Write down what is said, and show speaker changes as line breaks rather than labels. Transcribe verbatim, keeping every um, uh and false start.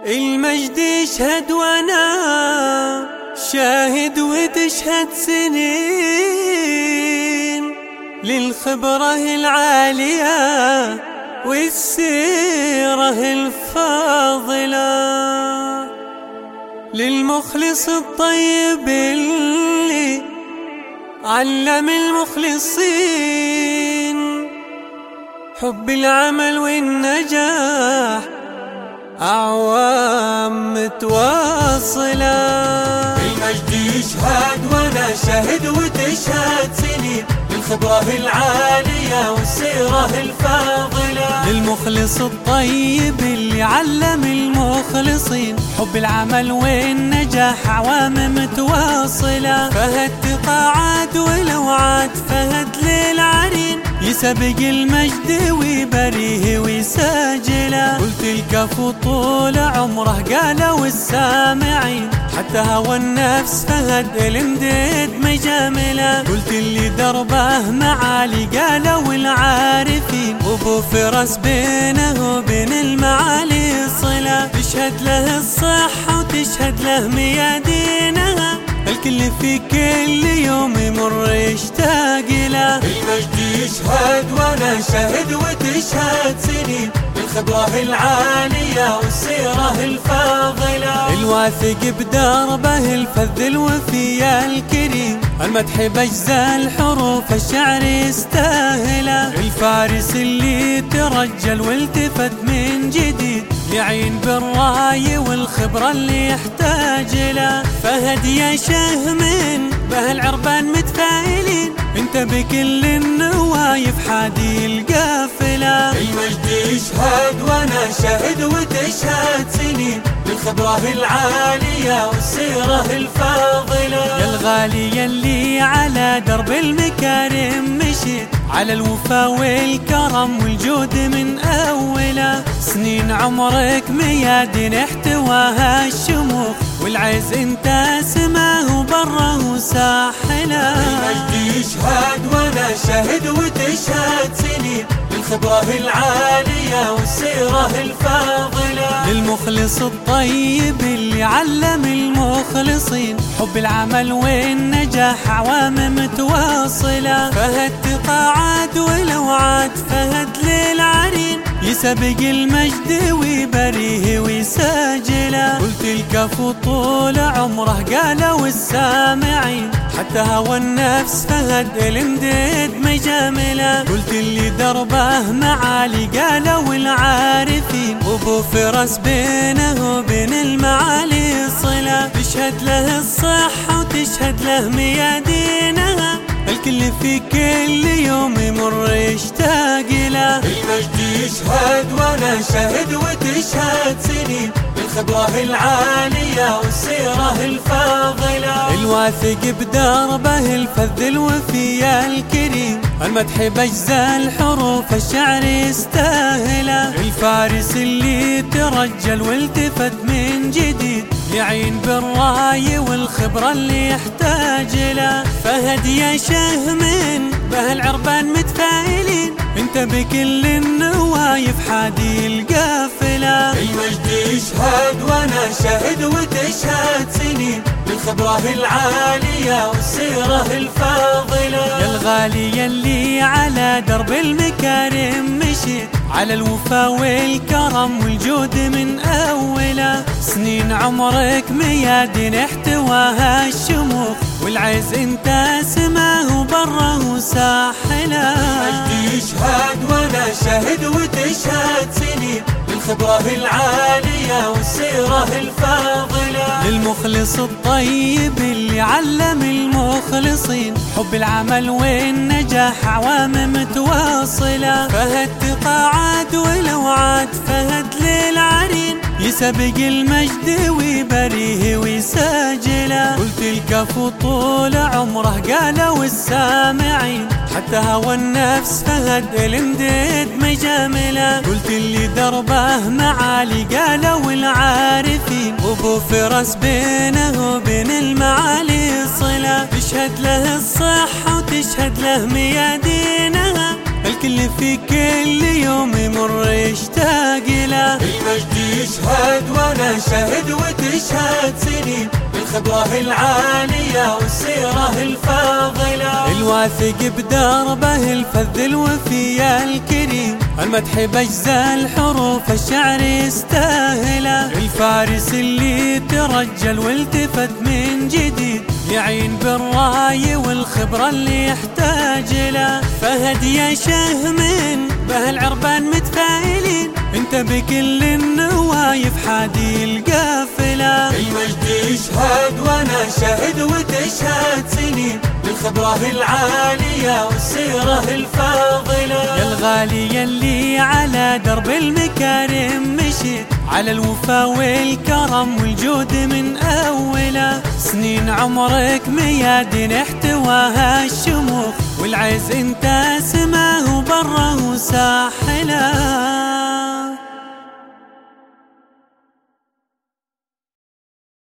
المجد يشهد وانا شاهد وتشهد سنين للخبرة العالية والسيرة الفاضلة، للمخلص الطيب اللي علم المخلصين حب العمل والنجاح أعوام متواصلة.
المجد يشهد وانا شاهد وتشهد سنين للخبرة العالية والسيرة الفاضلة،
للمخلص الطيب اللي علم المخلصين حب العمل والنجاح أعوام متواصلة. فهد تقاعد ولو عاد فهد للعرين يسبق المجد ويبريه ويسجله، قلت الكفو طول عمره قالوا السامعين حتى هوى النفس فهد المدد مجامله، قلت اللي دربه معالي قالوا العارفين وبو فرس بينه وبين المعالي صلة، تشهد له الصحة وتشهد له ميادينها الكل في كل يوم يمر يشتاق له.
المجد يشهد وانا شاهد وتشهد سنين للخبرة العالية والسيرة الفاضلة،
الواثق بدربه الفذ الوفي الكريم المدح بأجزاء الحروف الشعر يستاهله، الفارس اللي ترجل والتفت من جديد يعين بالراي والخبرة اللي يحتاج له. فهد يا شهم به العربان متفائلين انت بكل النوايف حادي القافلة.
المجد يشهد وانا شاهد وتشهد سنين للخبرة العالية والسيرة الفاضلة،
يا الغالي اللي على درب المكارم مشيت على الوفا والكرم والجود من أوله، سنين عمرك ميادين احتواها الشموخ والعز انت سماه وبره ساحله.
المجد يشهد وانا شاهد وتشهد سنين للخبرة العالية والسيرة الفاضلة،
للمخلص الطيب اللي علم المخلصين حب العمل والنجاح أعوام متواصلة. فهد تقاعد ولو عاد فهد للعرين يسبق المجد ويبريه ويسجله، قلت الكفو طول عمره قالوا السامعين حتى هوى النفس فهد المدد مجامله، قلت اللي دربه معالي قالوا العارفين وبو فرس بينه وبين المعالي صلة، تشهد له الصحة وتشهد له ميادينها الكل في كل يوم يمر يشتاق له.
المجد يشهد وانا شاهد وتشهد سنين للخبرة العالية والسيرة الفاضلة،
الواثق بدربه الفذ الوفي الكريم المدح بأجزاء الحروف الشعر يستاهله، الفارس اللي ترجل والتفت من جديد يعين بالراي والخبرة اللي يحتاج له. فهد يا شهم به العربان متفائلين انت بكل النوايف حادي القافلة.
المجد يشهد وانا شاهد وتشهد سنين للخبرة العالية والسيرة الفاضلة،
يا الغالي اللي على درب المكارم مشيت على الوفا والكرم والجود من أوله، سنين عمرك ميادين احتواها الشموخ والعز انت سماه وبره ساحله.
المجد يشهد وانا شاهد وتشهد سنين للخبرة العالية والسيرة الفاضلة،
للمخلص الطيب اللي علم المخلصين حب العمل والنجاح أعوام متواصلة. فهد تقاعد ولو عاد فهد للعرين يسبق المجد ويبريه ويسجله، قلت الكفو طول عمره قالوا السامعين حتى هوى النفس فهد المدد مجامله، قلت اللي دربه معالي قالوا العارفين وبو فرس بينه وبين المعالي صلة، تشهد له الصحة وتشهد له ميادينها الكل في كل يوم يمر يشتاق له.
المجد يشهد وانا شهد وتشهد سنين بالخبرة العالية والسيرة الفاضلة،
الواثق بدربه الفذ الوفي الكريم، المدح بأجزاء الحروف الشعر يستاهله، الفارس اللي ترجل والتفت من جديد يعين بالراي والخبرة اللي يحتاج له. فهد يا شهم به العربان متفائلين، انت بكل النوايف حادي القافلة.
المجد يشهد وانا شهد وتشهد سنين بالخبرة العالية والسيرة الفاضلة،
يا الغالي اللي على درب المكارم مشيت، على الوفا والكرم والجود من أوله، سنين عمرك ميادين احتواها الشموخ، والعز انت سماه وبره ساحله.